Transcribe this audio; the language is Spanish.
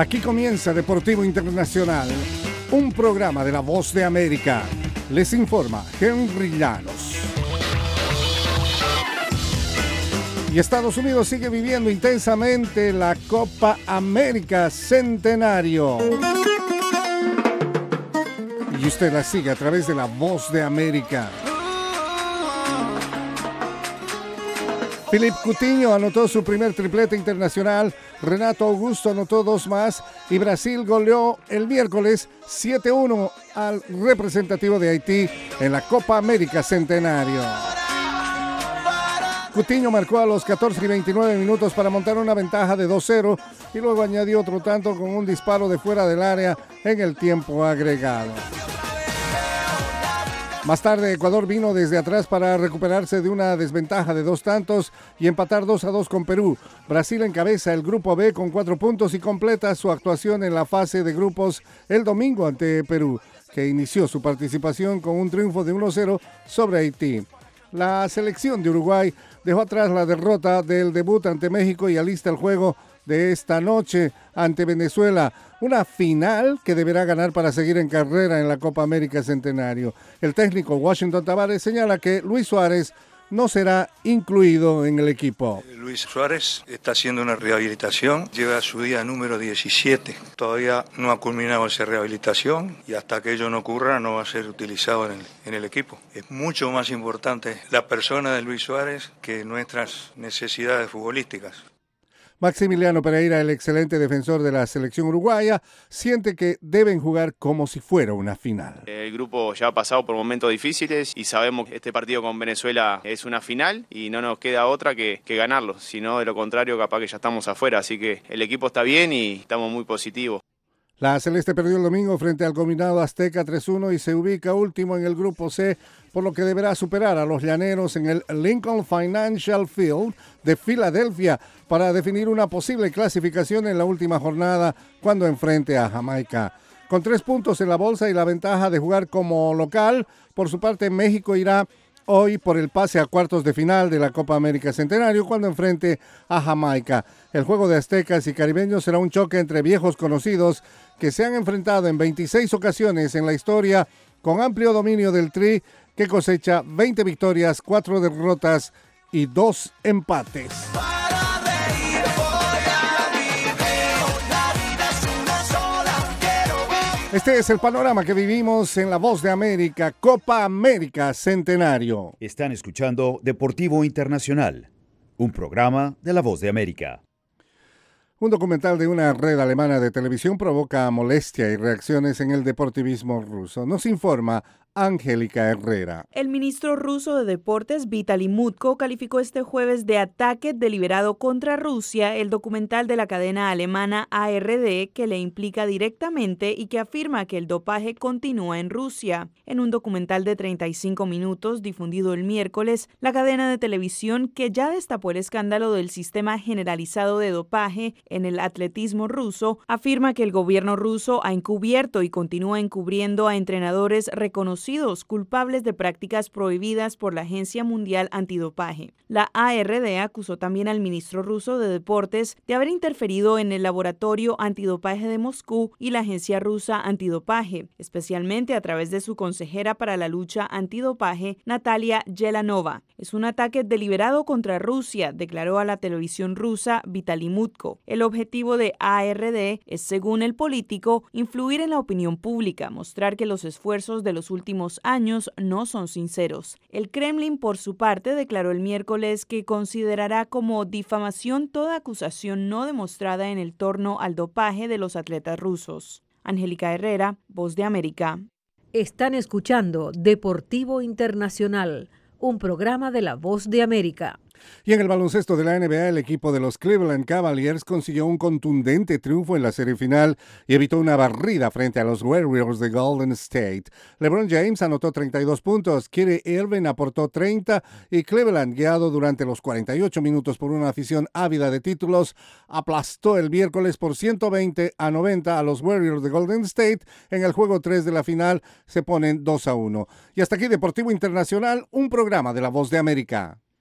Aquí comienza Deportivo Internacional, un programa de La Voz de América. Les informa Henry Llanos. Y Estados Unidos sigue viviendo intensamente la Copa América Centenario. Y usted la sigue a través de La Voz de América. Philippe Coutinho anotó su primer triplete internacional, Renato Augusto anotó 2 más y Brasil goleó el miércoles 7-1 al representativo de Haití en la Copa América Centenario. Coutinho marcó a los 14 y 29 minutos para montar una ventaja de 2-0 y luego añadió otro tanto con un disparo de fuera del área en el tiempo agregado. Más tarde, Ecuador vino desde atrás para recuperarse de una desventaja de 2 tantos y empatar 2-2 con Perú. Brasil encabeza el Grupo B con 4 puntos y completa su actuación en la fase de grupos el domingo ante Perú, que inició su participación con un triunfo de 1-0 sobre Haití. La selección de Uruguay dejó atrás la derrota del debut ante México y alista el juego de esta noche ante Venezuela, una final que deberá ganar para seguir en carrera en la Copa América Centenario. El técnico Washington Tabárez señala que Luis Suárez no será incluido en el equipo. Luis Suárez está haciendo una rehabilitación, lleva su día número 17. Todavía no ha culminado esa rehabilitación y hasta que ello no ocurra no va a ser utilizado en el equipo. Es mucho más importante la persona de Luis Suárez que nuestras necesidades futbolísticas. Maximiliano Pereira, el excelente defensor de la selección uruguaya, siente que deben jugar como si fuera una final. El grupo ya ha pasado por momentos difíciles y sabemos que este partido con Venezuela es una final y no nos queda otra que ganarlo, si no de lo contrario capaz que ya estamos afuera, así que el equipo está bien y estamos muy positivos. La Celeste perdió el domingo frente al combinado Azteca 3-1 y se ubica último en el Grupo C, por lo que deberá superar a los llaneros en el Lincoln Financial Field de Filadelfia para definir una posible clasificación en la última jornada cuando enfrente a Jamaica. Con 3 puntos en la bolsa y la ventaja de jugar como local, por su parte México irá hoy por el pase a cuartos de final de la Copa América Centenario cuando enfrente a Jamaica. El juego de aztecas y caribeños será un choque entre viejos conocidos que se han enfrentado en 26 ocasiones en la historia con amplio dominio del Tri, que cosecha 20 victorias, 4 derrotas y 2 empates. Este es el panorama que vivimos en La Voz de América, Copa América Centenario. Están escuchando Deportivo Internacional, un programa de La Voz de América. Un documental de una red alemana de televisión provoca molestia y reacciones en el deportivismo ruso. Nos informa Angélica Herrera. El ministro ruso de Deportes, Vitaly Mutko, calificó este jueves de ataque deliberado contra Rusia el documental de la cadena alemana ARD que le implica directamente y que afirma que el dopaje continúa en Rusia. En un documental de 35 minutos difundido el miércoles, la cadena de televisión, que ya destapó el escándalo del sistema generalizado de dopaje en el atletismo ruso, afirma que el gobierno ruso ha encubierto y continúa encubriendo a entrenadores reconocidos culpables de prácticas prohibidas por la Agencia Mundial Antidopaje. La ARD acusó también al ministro ruso de Deportes de haber interferido en el laboratorio antidopaje de Moscú y la Agencia Rusa Antidopaje, especialmente a través de su consejera para la lucha antidopaje, Natalia Yelanova. Es un ataque deliberado contra Rusia, declaró a la televisión rusa Vitaly Mutko. El objetivo de ARD es, según el político, influir en la opinión pública, mostrar que los esfuerzos de los últimos años no son sinceros. El Kremlin, por su parte, declaró el miércoles que considerará como difamación toda acusación no demostrada en el torno al dopaje de los atletas rusos. Angélica Herrera, Voz de América. Están escuchando Deportivo Internacional, un programa de La Voz de América. Y en el baloncesto de la NBA, el equipo de los Cleveland Cavaliers consiguió un contundente triunfo en la serie final y evitó una barrida frente a los Warriors de Golden State. LeBron James anotó 32 puntos, Kyrie Irving aportó 30 y Cleveland, guiado durante los 48 minutos por una afición ávida de títulos, aplastó el miércoles por 120-90 a los Warriors de Golden State. En el juego 3 de la final se ponen 2-1. Y hasta aquí Deportivo Internacional, un programa de La Voz de América.